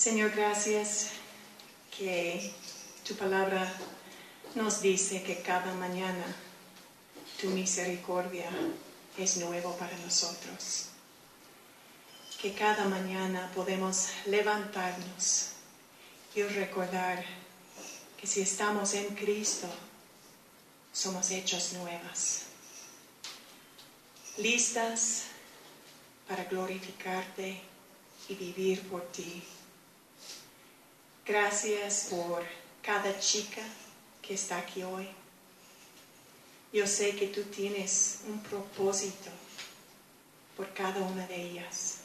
Señor, gracias que tu palabra nos dice que cada mañana tu misericordia es nuevo para nosotros. Que cada mañana podemos levantarnos y recordar que si estamos en Cristo, somos hechos nuevas, listas para glorificarte y vivir por ti. Gracias por cada chica que está aquí hoy. Yo sé que tú tienes un propósito por cada una de ellas.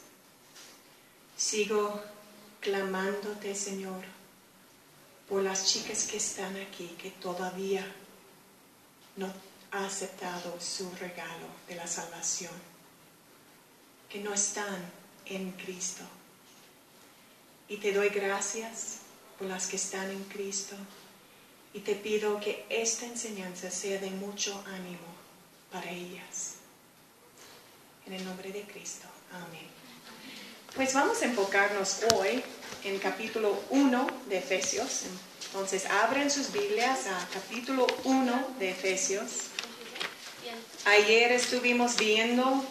Sigo clamándote, Señor, por las chicas que están aquí, que todavía no han aceptado su regalo de la salvación, que no están en Cristo. Y te doy gracias por las que están en Cristo. Y te pido que esta enseñanza sea de mucho ánimo para ellas. En el nombre de Cristo. Amén. Pues vamos a enfocarnos hoy en capítulo 1 de Efesios. Entonces abren sus Biblias a capítulo 1 de Efesios. Ayer estuvimos viendo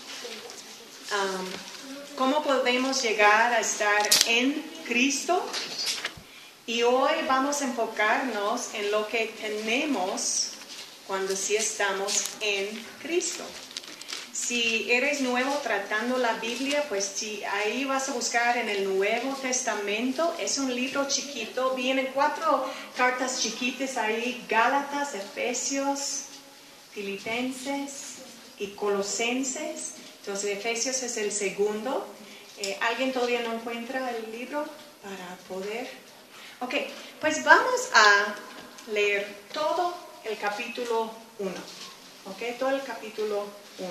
cómo podemos llegar a estar en Cristo. Y hoy vamos a enfocarnos en lo que tenemos cuando sí estamos en Cristo. Si eres nuevo tratando la Biblia, pues sí, ahí vas a buscar en el Nuevo Testamento. Es un libro chiquito, vienen 4 cartas chiquitas ahí: Gálatas, Efesios, Filipenses y Colosenses. Entonces Efesios es el segundo. ¿Alguien todavía no encuentra el libro para poder? Ok, pues vamos a leer todo el capítulo 1. Ok, todo el capítulo 1.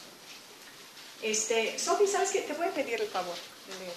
Sophie, ¿sabes qué? Te voy a pedir el favor de leer.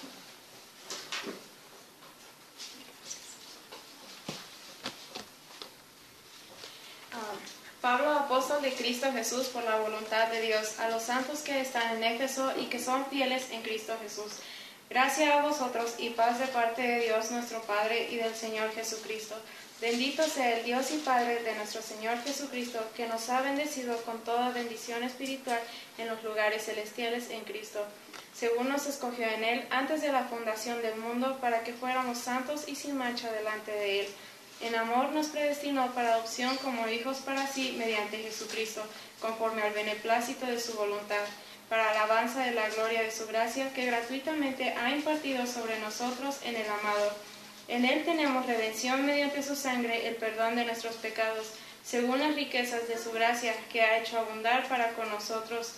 Pablo, apóstol de Cristo Jesús por la voluntad de Dios, a los santos que están en Éfeso y que son fieles en Cristo Jesús. Gracias a vosotros y paz de parte de Dios nuestro Padre y del Señor Jesucristo. Bendito sea el Dios y Padre de nuestro Señor Jesucristo, que nos ha bendecido con toda bendición espiritual en los lugares celestiales en Cristo, según nos escogió en Él antes de la fundación del mundo, para que fuéramos santos y sin mancha delante de Él. En amor nos predestinó para adopción como hijos para sí mediante Jesucristo, conforme al beneplácito de su voluntad, para alabanza de la gloria de su gracia, que gratuitamente ha impartido sobre nosotros en el amado. En Él tenemos redención mediante su sangre, el perdón de nuestros pecados, según las riquezas de su gracia, que ha hecho abundar para con nosotros.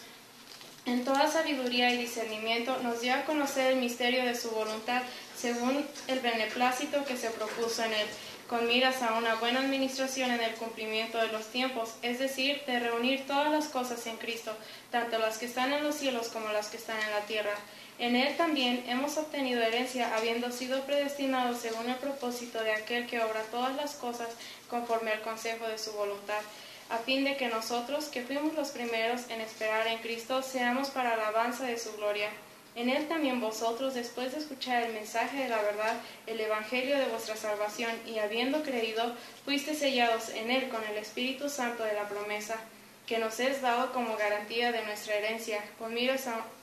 En toda sabiduría y discernimiento nos dio a conocer el misterio de su voluntad, según el beneplácito que se propuso en Él, con miras a una buena administración en el cumplimiento de los tiempos, es decir, de reunir todas las cosas en Cristo, tanto las que están en los cielos como las que están en la tierra. En Él también hemos obtenido herencia, habiendo sido predestinados según el propósito de aquel que obra todas las cosas conforme al consejo de su voluntad, a fin de que nosotros, que fuimos los primeros en esperar en Cristo, seamos para alabanza de su gloria. En Él también vosotros, después de escuchar el mensaje de la verdad, el evangelio de vuestra salvación, y habiendo creído, fuisteis sellados en Él con el Espíritu Santo de la promesa, que nos es dado como garantía de nuestra herencia, con miras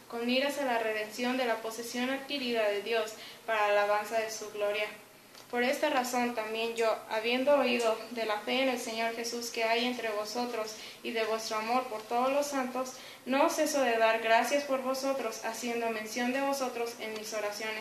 a la redención de la posesión adquirida de Dios, para alabanza de su gloria. Por esta razón también yo, habiendo oído de la fe en el Señor Jesús que hay entre vosotros y de vuestro amor por todos los santos, no ceso de dar gracias por vosotros, haciendo mención de vosotros en mis oraciones,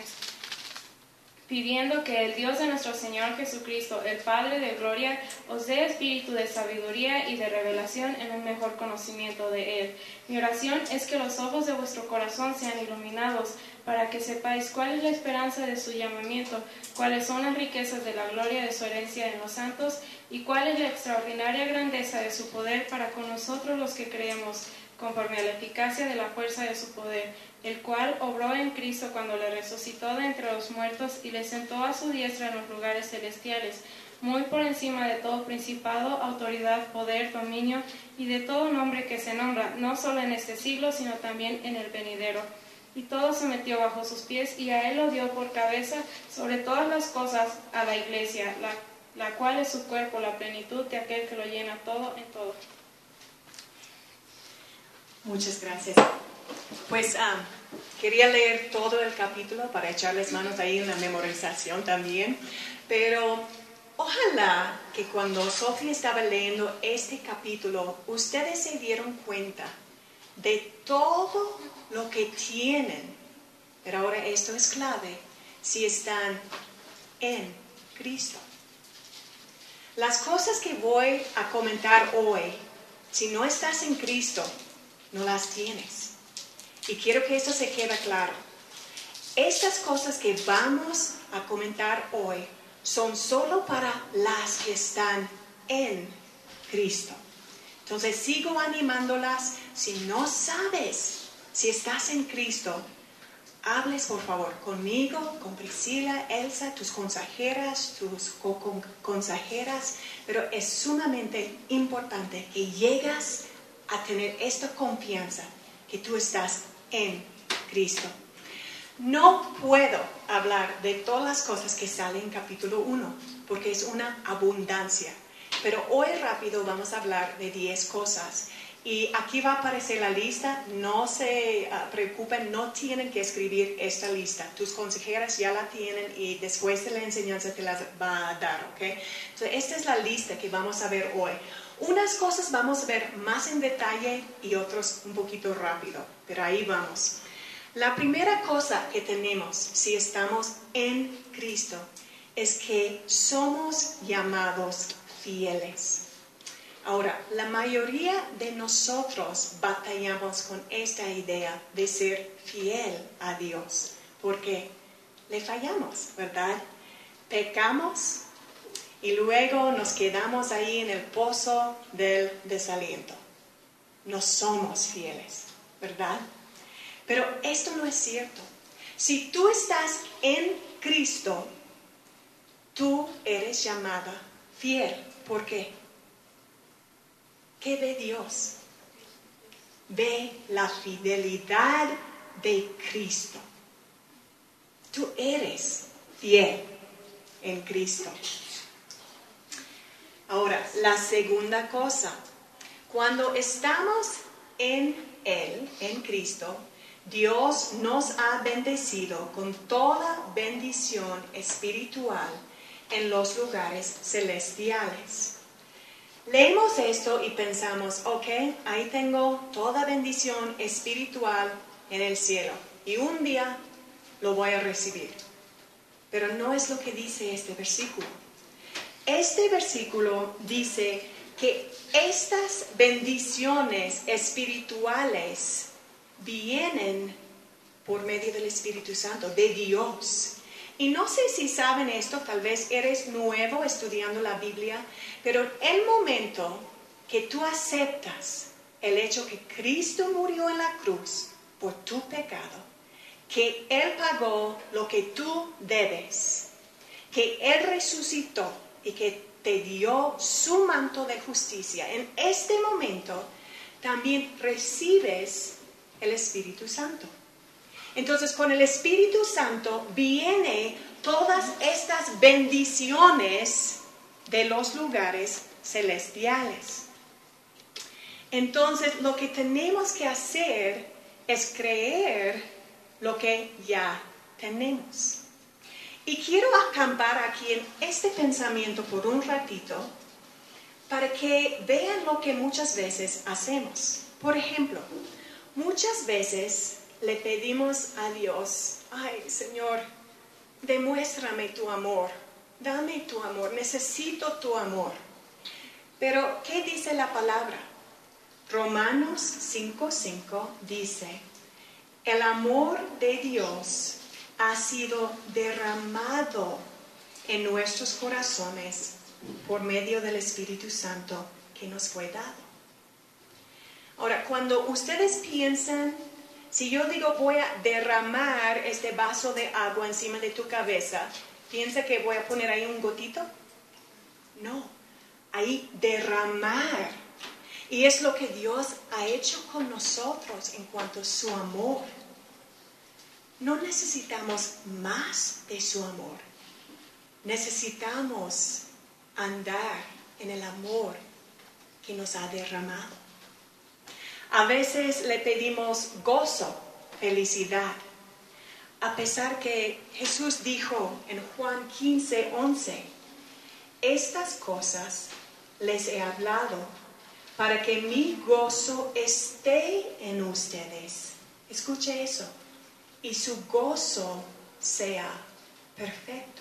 pidiendo que el Dios de nuestro Señor Jesucristo, el Padre de gloria, os dé espíritu de sabiduría y de revelación en un mejor conocimiento de Él. Mi oración es que los ojos de vuestro corazón sean iluminados, para que sepáis cuál es la esperanza de su llamamiento, cuáles son las riquezas de la gloria de su herencia en los santos, y cuál es la extraordinaria grandeza de su poder para con nosotros los que creemos, conforme a la eficacia de la fuerza de su poder, el cual obró en Cristo cuando le resucitó de entre los muertos y le sentó a su diestra en los lugares celestiales, muy por encima de todo principado, autoridad, poder, dominio y de todo nombre que se nombra, no solo en este siglo, sino también en el venidero. y todo se metió bajo sus pies, y a él lo dio por cabeza sobre todas las cosas a la iglesia, la cual es su cuerpo, la plenitud de aquel que lo llena todo en todo. Muchas gracias. Pues quería leer todo el capítulo para echarles manos ahí en la memorización también, pero ojalá que cuando Sofía estaba leyendo este capítulo, ustedes se dieron cuenta de todo lo que tienen. Pero ahora esto es clave si están en Cristo. Las cosas que voy a comentar hoy, si no estás en Cristo, no las tienes. Y quiero que eso se quede claro. Estas cosas que vamos a comentar hoy son solo para las que están en Cristo. Entonces sigo animándolas. Si no sabes si estás en Cristo, hables por favor conmigo, con Priscila, Elsa, tus consejeras, tus co-consejeras, pero es sumamente importante que llegas a tener esta confianza que tú estás en Cristo. No puedo hablar de todas las cosas que salen en capítulo 1, porque es una abundancia, pero hoy rápido vamos a hablar de 10 cosas. Y aquí va a aparecer la lista, no se preocupen, no tienen que escribir esta lista. Tus consejeras ya la tienen y después de la enseñanza te las va a dar, ¿ok? Entonces, esta es la lista que vamos a ver hoy. Unas cosas vamos a ver más en detalle y otras un poquito rápido, pero ahí vamos. La primera cosa que tenemos si estamos en Cristo es que somos llamados fieles. Ahora, la mayoría de nosotros batallamos con esta idea de ser fiel a Dios, porque le fallamos, ¿verdad? Pecamos y luego nos quedamos ahí en el pozo del desaliento. No somos fieles, ¿verdad? Pero esto no es cierto. Si tú estás en Cristo, tú eres llamada fiel. ¿Por qué? ¿Qué ve Dios? Ve la fidelidad de Cristo. Tú eres fiel en Cristo. Ahora, la segunda cosa. Cuando estamos en Él, en Cristo, Dios nos ha bendecido con toda bendición espiritual en los lugares celestiales. Leemos esto y pensamos, ok, ahí tengo toda bendición espiritual en el cielo y un día lo voy a recibir. Pero no es lo que dice este versículo. Este versículo dice que estas bendiciones espirituales vienen por medio del Espíritu Santo, de Dios. Y no sé si saben esto, tal vez eres nuevo estudiando la Biblia, pero el momento que tú aceptas el hecho que Cristo murió en la cruz por tu pecado, que Él pagó lo que tú debes, que Él resucitó y que te dio su manto de justicia, en este momento también recibes el Espíritu Santo. Entonces, con el Espíritu Santo vienen todas estas bendiciones de los lugares celestiales. Entonces, lo que tenemos que hacer es creer lo que ya tenemos. Y quiero acampar aquí en este pensamiento por un ratito para que vean lo que muchas veces hacemos. Por ejemplo, muchas veces le pedimos a Dios, ay Señor, demuéstrame tu amor, dame tu amor, necesito tu amor. Pero, ¿qué dice la palabra? Romanos 5:5 dice, el amor de Dios ha sido derramado en nuestros corazones por medio del Espíritu Santo que nos fue dado. Ahora, cuando ustedes piensan, si yo digo voy a derramar este vaso de agua encima de tu cabeza, ¿piensa que voy a poner ahí un gotito? No, ahí derramar. Y es lo que Dios ha hecho con nosotros en cuanto a su amor. no necesitamos más de su amor. Necesitamos andar en el amor que nos ha derramado. A veces le pedimos gozo, felicidad, a pesar que Jesús dijo en Juan 15:11, estas cosas les he hablado para que mi gozo esté en ustedes. Escuche eso. Y su gozo sea perfecto.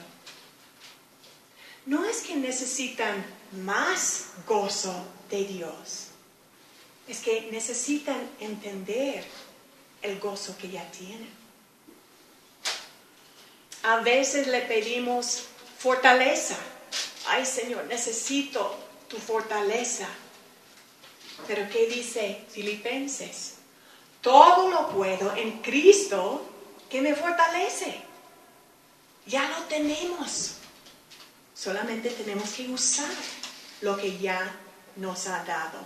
No es que necesitan más gozo de Dios. Es que necesitan entender el gozo que ya tienen. A veces le pedimos fortaleza. Ay, Señor, necesito tu fortaleza. Pero ¿qué dice Filipenses? Todo lo puedo en Cristo que me fortalece. Ya lo tenemos. Solamente tenemos que usar lo que ya nos ha dado.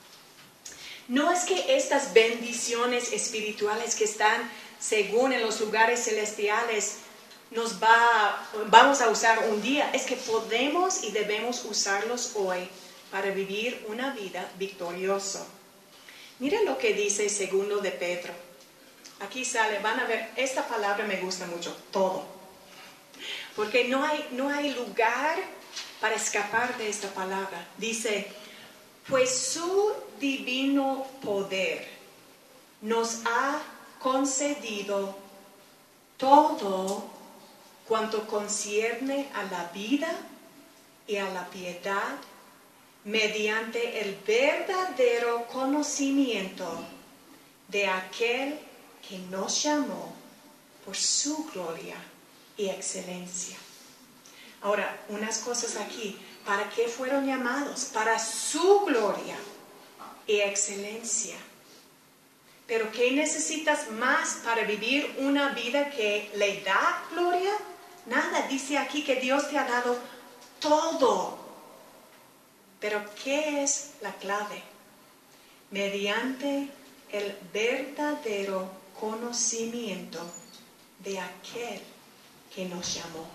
No es que estas bendiciones espirituales que están según en los lugares celestiales vamos a usar un día. Es que podemos y debemos usarlos hoy para vivir una vida victoriosa. Miren lo que dice segundo de Pedro. Aquí sale, van a ver, esta palabra me gusta mucho, todo. Porque no hay lugar para escapar de esta palabra. Dice, pues su divino poder nos ha concedido todo cuanto concierne a la vida y a la piedad mediante el verdadero conocimiento de aquel que nos llamó por su gloria y excelencia. Ahora, unas cosas aquí. ¿Para qué fueron llamados? Para su gloria y excelencia. ¿Pero qué necesitas más para vivir una vida que le da gloria? Nada, dice aquí que Dios te ha dado todo. Pero ¿qué es la clave? Mediante el verdadero conocimiento de aquel que nos llamó.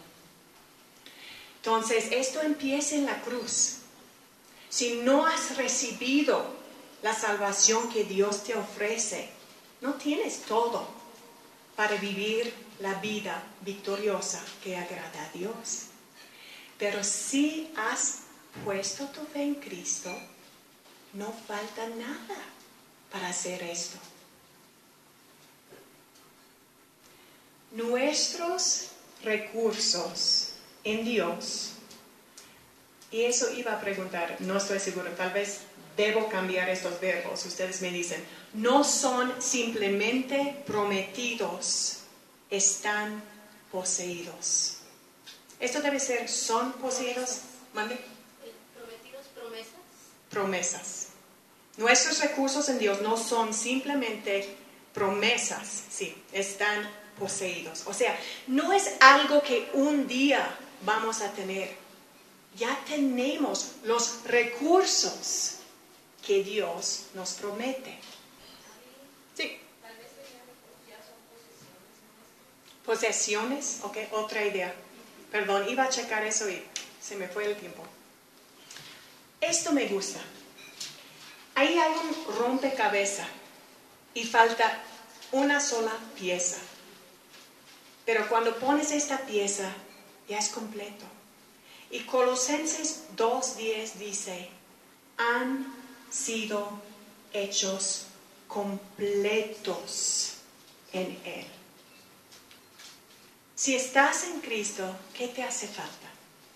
Entonces, esto empieza en la cruz. Si no has recibido la salvación que Dios te ofrece, no tienes todo para vivir la vida victoriosa que agrada a Dios. Pero si has puesto tu fe en Cristo, no falta nada para hacer esto. Nuestros recursos en Dios, y eso iba a preguntar, no estoy seguro, tal vez debo cambiar estos verbos, ustedes me dicen, no son simplemente prometidos, están poseídos. Esto debe ser, ¿son poseídos? ¿Mande? Prometidos, promesas. Promesas. Nuestros recursos en Dios no son simplemente promesas, sí, están poseídos. O sea, no es algo que un día vamos a tener. Ya tenemos los recursos que Dios nos promete. Sí. Tal vez ya son posesiones. Posesiones, ok, otra idea. Perdón, iba a checar eso y se me fue el tiempo. Esto me gusta. Ahí hay un rompecabezas y falta una sola pieza. Pero cuando pones esta pieza, ya es completo. Y Colosenses 2:10 dice, han sido hechos completos en Él. Si estás en Cristo, ¿qué te hace falta?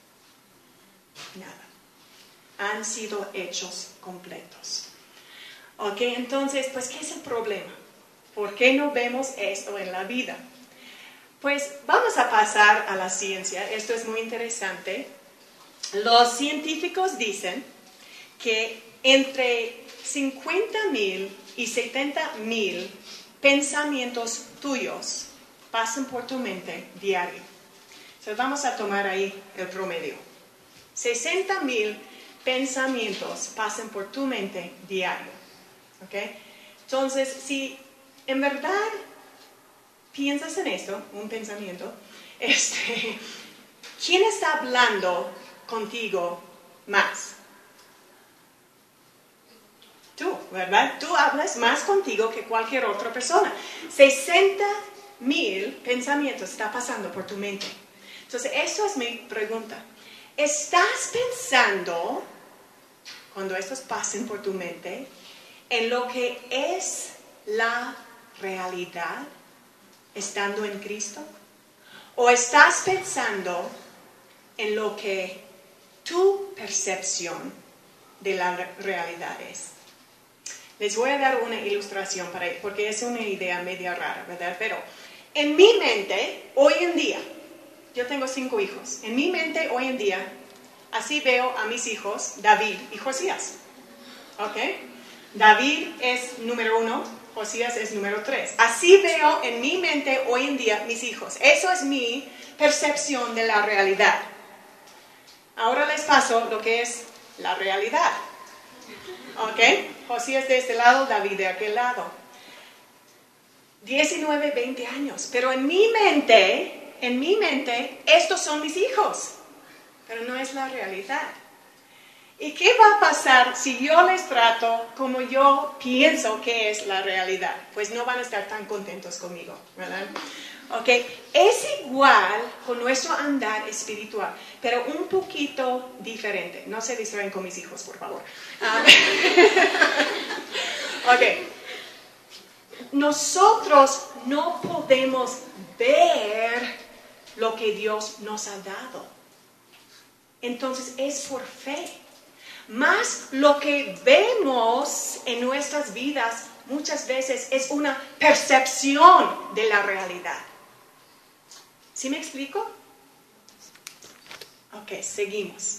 Nada. Han sido hechos completos. Ok, entonces, pues, ¿qué es el problema? ¿Por qué no vemos esto en la vida? Pues vamos a pasar a la ciencia. Esto es muy interesante. Los científicos dicen que entre 50,000 y 70,000 pensamientos tuyos pasan por tu mente diario. Entonces vamos a tomar ahí el promedio. 60,000 pensamientos pasan por tu mente diario. ¿Okay? Entonces, si en verdad piensas en esto, un pensamiento, ¿quién está hablando contigo más? Tú, ¿verdad? Tú hablas más contigo que cualquier otra persona. 60,000 pensamientos está pasando por tu mente. Entonces, esto es mi pregunta. ¿Estás pensando, cuando estos pasen por tu mente, en lo que es la realidad estando en Cristo? ¿O estás pensando en lo que tu percepción de la realidad es? Les voy a dar una ilustración porque es una idea media rara, ¿verdad? Pero en mi mente, hoy en día, yo tengo 5 hijos. En mi mente, hoy en día, así veo a mis hijos, David y Josías. ¿Ok? David es número 1, Josías es número 3. Así veo en mi mente hoy en día mis hijos. Eso es mi percepción de la realidad. Ahora les paso lo que es la realidad. ¿Ok? Josías de este lado, David de aquel lado. 19, 20 años. Pero en mi mente, estos son mis hijos. Pero no es la realidad. ¿Y qué va a pasar si yo les trato como yo pienso que es la realidad? Pues no van a estar tan contentos conmigo, ¿verdad? ¿Ok? Es igual con nuestro andar espiritual, pero un poquito diferente. No se distraen con mis hijos, por favor. Ok. Nosotros no podemos ver lo que Dios nos ha dado. Entonces es por fe. Más lo que vemos en nuestras vidas muchas veces es una percepción de la realidad. ¿Sí me explico? Ok, seguimos.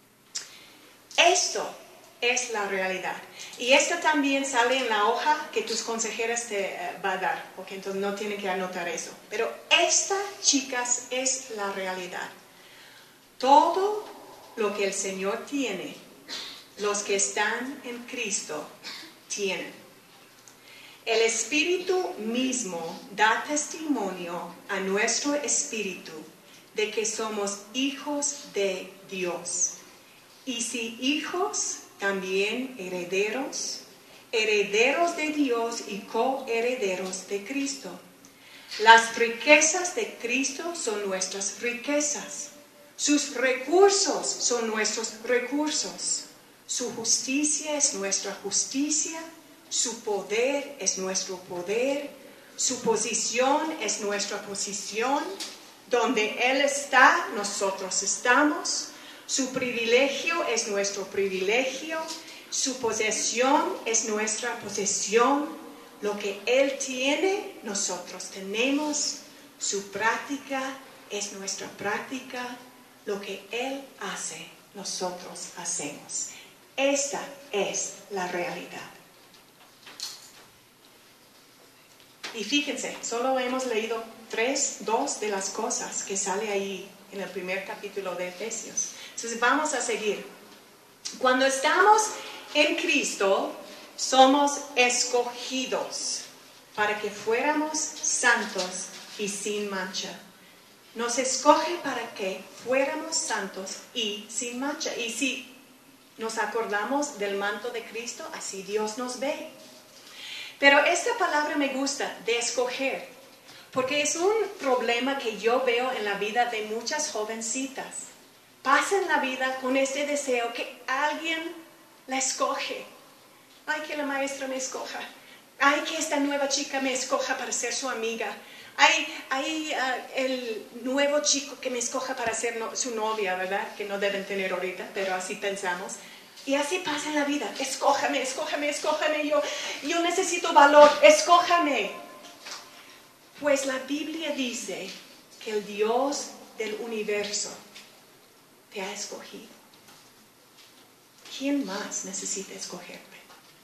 Esto es la realidad. Y esto también sale en la hoja que tus consejeras te va a dar. Ok, entonces no tienen que anotar eso. Pero esta, chicas, es la realidad. Todo lo que el Señor tiene, los que están en Cristo tienen. El Espíritu mismo da testimonio a nuestro espíritu de que somos hijos de Dios. Y si hijos, también herederos, herederos de Dios y coherederos de Cristo. Las riquezas de Cristo son nuestras riquezas. Sus recursos son nuestros recursos. Su justicia es nuestra justicia. Su poder es nuestro poder. Su posición es nuestra posición. Donde Él está, nosotros estamos. Su privilegio es nuestro privilegio. Su posesión es nuestra posesión. Lo que Él tiene, nosotros tenemos. Su práctica es nuestra práctica. Lo que Él hace, nosotros hacemos. Esta es la realidad. Y fíjense, solo hemos leído 2 de las cosas que sale ahí en el primer capítulo de Efesios. Entonces vamos a seguir. Cuando estamos en Cristo, somos escogidos para que fuéramos santos y sin mancha. Nos escoge para que fuéramos santos y sin mancha. Y si nos acordamos del manto de Cristo, así Dios nos ve. Pero esta palabra me gusta, de escoger, porque es un problema que yo veo en la vida de muchas jovencitas. Pasan la vida con este deseo que alguien la escoge. Ay, que la maestra me escoja. Ay, que esta nueva chica me escoja para ser su amiga. Hay el nuevo chico que me escoja para ser su novia, ¿verdad? Que no deben tener ahorita, pero así pensamos. Y así pasa en la vida. Escójame, escójame, escójame. Yo necesito valor. Escójame. Pues la Biblia dice que el Dios del universo te ha escogido. ¿Quién más necesita escogerte?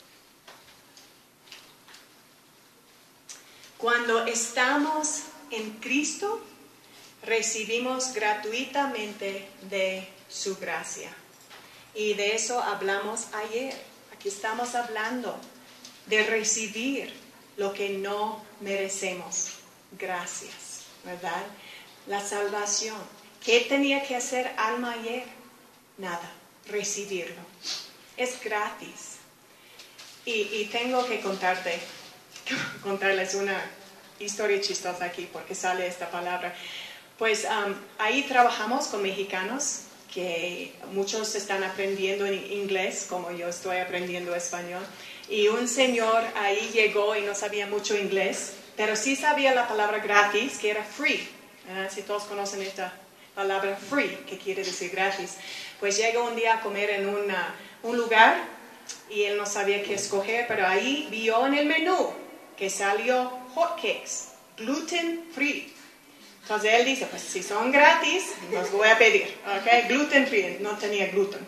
Cuando estamos en Cristo, recibimos gratuitamente de su gracia. Y de eso hablamos ayer. Aquí estamos hablando de recibir lo que no merecemos. gracias, ¿verdad? La salvación. ¿Qué tenía que hacer Alma ayer? Nada, recibirlo. Es gratis. Y tengo que contarles una historia chistosa aquí porque sale esta palabra. Pues ahí trabajamos con mexicanos que muchos están aprendiendo en inglés como yo estoy aprendiendo español. Y un señor ahí llegó y no sabía mucho inglés, pero sí sabía la palabra gratis, que era free. Si todos conocen esta palabra free, que quiere decir gratis. Pues llegó un día a comer en un lugar y él no sabía qué escoger, pero ahí vio en el menú que salió hotcakes, gluten free. Entonces él dice, pues si son gratis, los voy a pedir, ¿ok? Gluten free, no tenía gluten.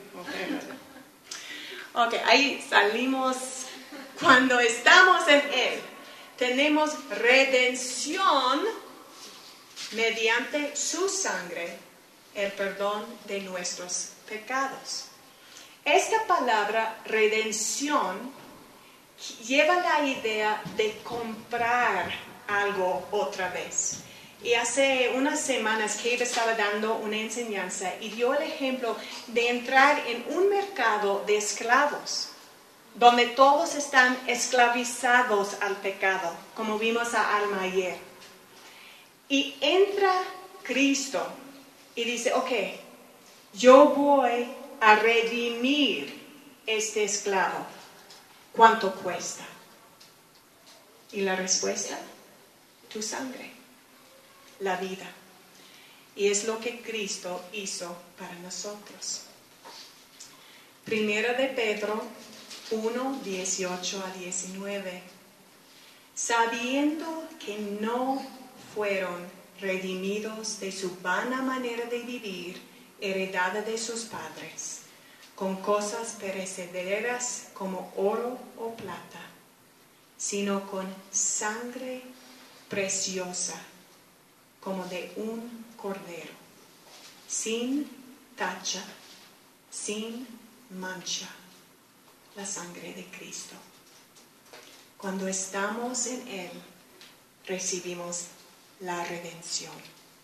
Ok, ahí salimos. Cuando estamos en Él, tenemos redención mediante su sangre, el perdón de nuestros pecados. Esta palabra redención lleva la idea de comprar algo otra vez. Y hace unas semanas Kate estaba dando una enseñanza y dio el ejemplo de entrar en un mercado de esclavos, donde todos están esclavizados al pecado, como vimos a Alma ayer. Y entra Cristo y dice, ok, yo voy a redimir este esclavo. ¿Cuánto cuesta? Y la respuesta, tu sangre, la vida. Y es lo que Cristo hizo para nosotros. Primera de Pedro 1, 18 a 19. Sabiendo que no fueron redimidos de su vana manera de vivir, heredada de sus padres, con cosas perecederas como oro o plata, sino con sangre preciosa, como de un cordero, sin tacha, sin mancha, la sangre de Cristo. Cuando estamos en Él, recibimos la redención.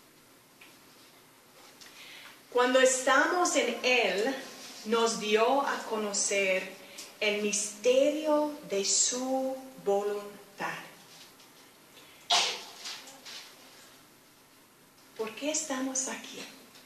Cuando estamos en Él, nos dio a conocer el misterio de su voluntad. ¿Por qué estamos aquí?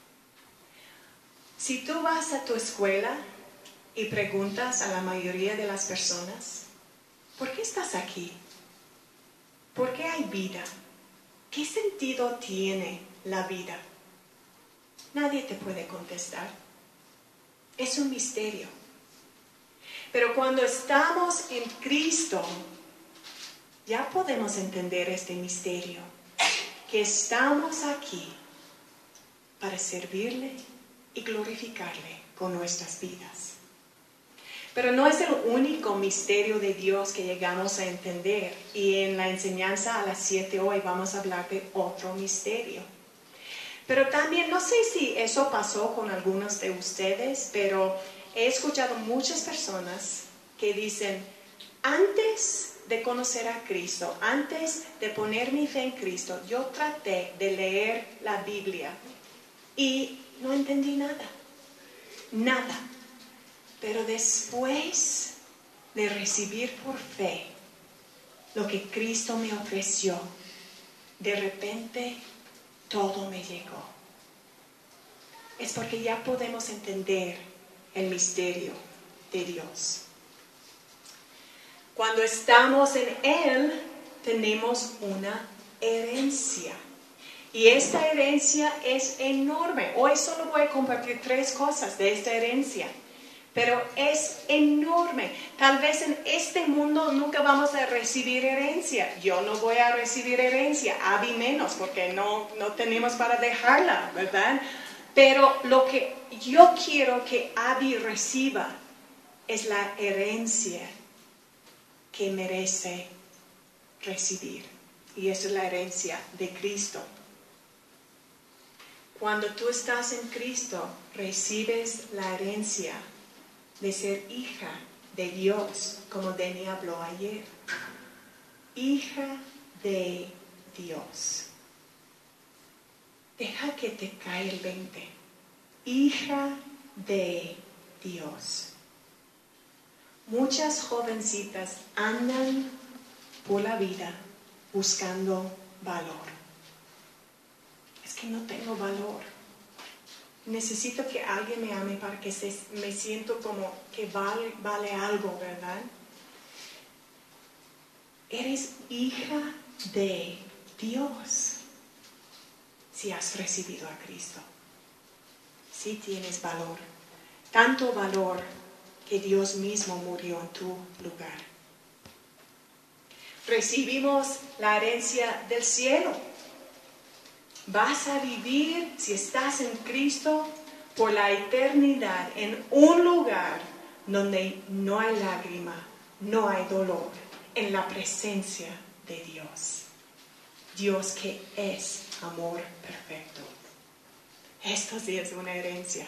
Si tú vas a tu escuela y preguntas a la mayoría de las personas, ¿por qué estás aquí? ¿Por qué hay vida? ¿Qué sentido tiene la vida? Nadie te puede contestar. Es un misterio. Pero cuando estamos en Cristo, ya podemos entender este misterio. Que estamos aquí para servirle y glorificarle con nuestras vidas. Pero no es el único misterio de Dios que llegamos a entender. Y en la enseñanza a las 7 hoy vamos a hablar de otro misterio. Pero también, no sé si eso pasó con algunos de ustedes, pero he escuchado muchas personas que dicen, antes de conocer a Cristo, antes de poner mi fe en Cristo, yo traté de leer la Biblia y no entendí nada. Nada. Pero después de recibir por fe lo que Cristo me ofreció, de repente todo me llegó. Es porque ya podemos entender el misterio de Dios. Cuando estamos en Él, tenemos una herencia. Y esta herencia es enorme. Hoy solo voy a compartir 3 cosas de esta herencia. Pero es enorme. Tal vez en este mundo nunca vamos a recibir herencia. Yo no voy a recibir herencia, Abby menos, porque no tenemos para dejarla, ¿verdad? Pero lo que yo quiero que Abby reciba es la herencia que merece recibir. Y esa es la herencia de Cristo. Cuando tú estás en Cristo, recibes la herencia de ser hija de Dios, como Denny habló ayer. Hija de Dios. Deja que te caiga el 20. Hija de Dios. Muchas jovencitas andan por la vida buscando valor. Es que no tengo valor. Necesito que alguien me ame para que me siento como que vale algo, ¿verdad? Eres hija de Dios si has recibido a Cristo. Si tienes valor. Tanto valor que Dios mismo murió en tu lugar. Recibimos la herencia del cielo. Vas a vivir, si estás en Cristo, por la eternidad en un lugar donde no hay lágrima, no hay dolor, en la presencia de Dios. Dios que es amor perfecto. Esto sí es una herencia.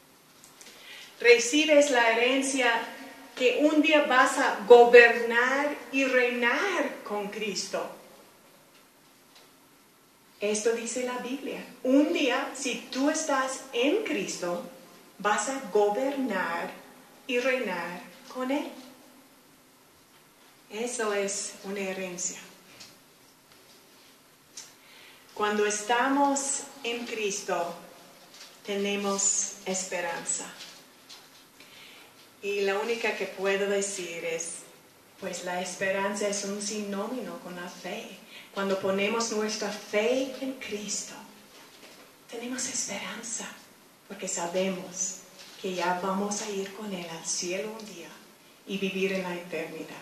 Recibes la herencia que un día vas a gobernar y reinar con Cristo. Esto dice la Biblia. Un día, si tú estás en Cristo, vas a gobernar y reinar con Él. Eso es una herencia. Cuando estamos en Cristo, tenemos esperanza. Y la única que puedo decir es, pues la esperanza es un sinónimo con la fe. Cuando ponemos nuestra fe en Cristo, tenemos esperanza, porque sabemos que ya vamos a ir con Él al cielo un día y vivir en la eternidad.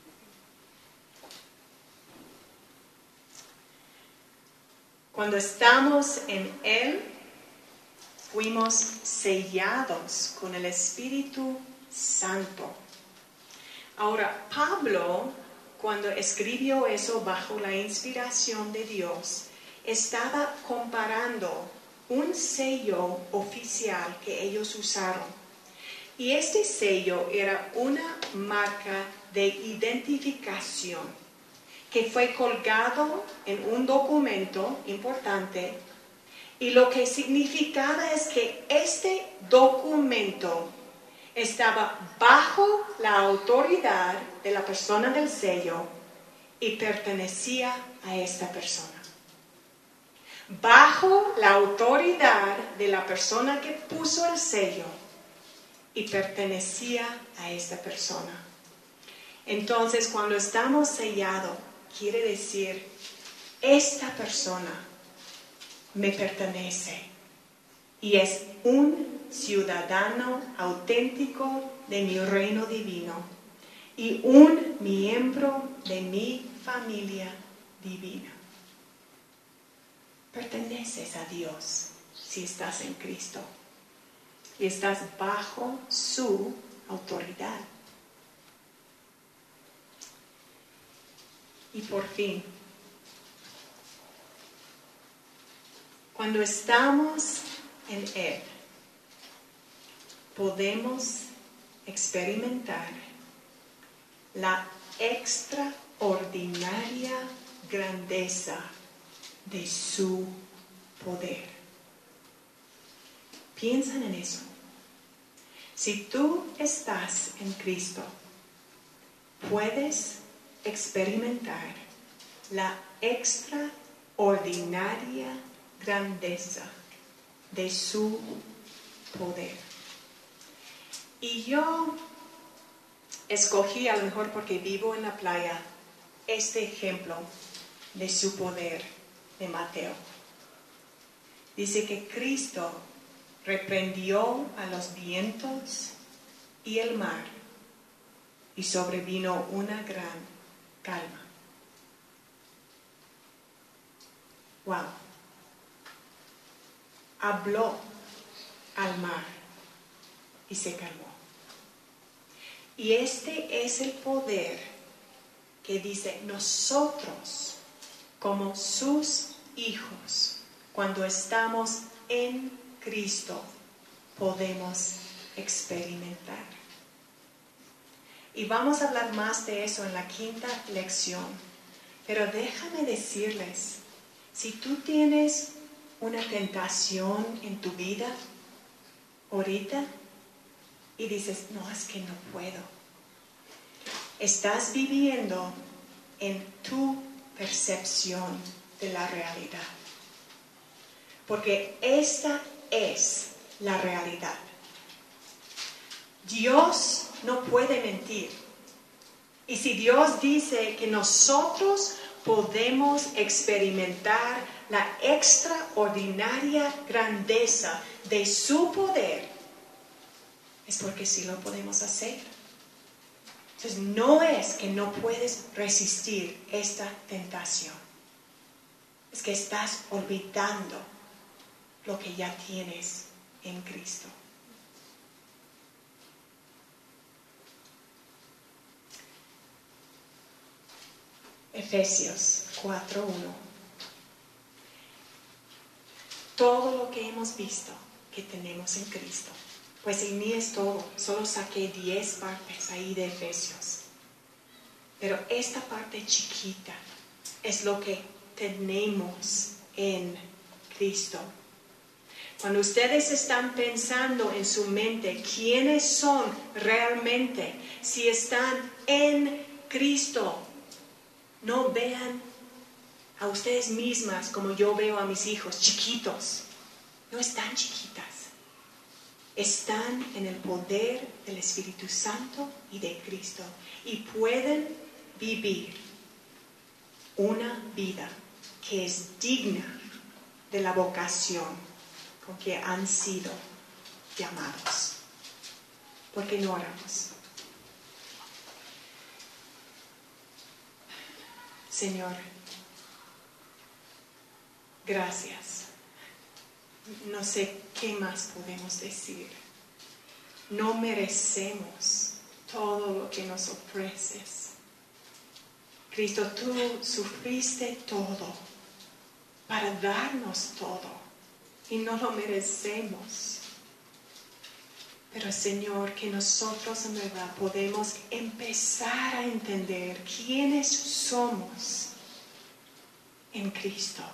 Cuando estamos en Él, fuimos sellados con el Espíritu Santo. Ahora, Pablo, cuando escribió eso bajo la inspiración de Dios, estaba comparando un sello oficial que ellos usaron. Y este sello era una marca de identificación que fue colgado en un documento importante. Y lo que significaba es que este documento estaba bajo la autoridad de la persona del sello y pertenecía a esta persona. Bajo la autoridad de la persona que puso el sello y pertenecía a esta persona. Entonces, cuando estamos sellados, quiere decir, esta persona me pertenece y es un ciudadano auténtico de mi reino divino y un miembro de mi familia divina. Perteneces a Dios si estás en Cristo y estás bajo su autoridad. Y por fin, cuando estamos en Él, podemos experimentar la extraordinaria grandeza de su poder. Piensan en eso. Si tú estás en Cristo, puedes experimentar la extraordinaria grandeza de su poder. Y yo escogí, a lo mejor porque vivo en la playa, este ejemplo de su poder de Mateo. Dice que Cristo reprendió a los vientos y el mar y sobrevino una gran calma. Wow. Habló al mar y se calmó. Y este es el poder que dice nosotros como sus hijos, cuando estamos en Cristo, podemos experimentar. Y vamos a hablar más de eso en la quinta lección. Pero déjame decirles, si tú tienes una tentación en tu vida ahorita y dices, no, es que no puedo. Estás viviendo en tu percepción de la realidad. Porque esta es la realidad. Dios no puede mentir. Y si Dios dice que nosotros podemos experimentar la extraordinaria grandeza de su poder, es porque sí lo podemos hacer. Entonces no es que no puedes resistir esta tentación. Es que estás olvidando lo que ya tienes en Cristo. Efesios 4:1. Todo lo que hemos visto que tenemos en Cristo, pues en mí es todo, solo saqué 10 partes ahí de Efesios. Pero esta parte chiquita es lo que tenemos en Cristo. Cuando ustedes están pensando en su mente quiénes son realmente, si están en Cristo, no vean a ustedes mismas como yo veo a mis hijos, chiquitos. No están chiquitas. Están en el poder del Espíritu Santo y de Cristo. Y pueden vivir una vida que es digna de la vocación con que han sido llamados. ¿Por qué no oramos? Señor, gracias. No sé qué más podemos decir. No merecemos todo lo que nos ofreces. Cristo, tú sufriste todo para darnos todo y no lo merecemos. Pero Señor, que nosotros en verdad podemos empezar a entender quiénes somos en Cristo.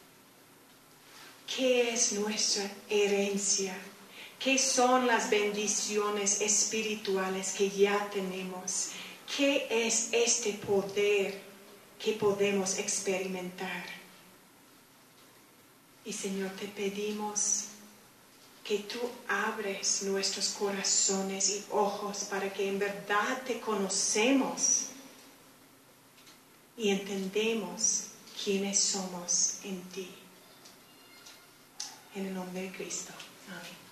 ¿Qué es nuestra herencia? ¿Qué son las bendiciones espirituales que ya tenemos? ¿Qué es este poder que podemos experimentar? Y Señor, te pedimos que tú abres nuestros corazones y ojos para que en verdad te conocemos y entendemos quiénes somos en ti. En el nombre de Cristo. Amén.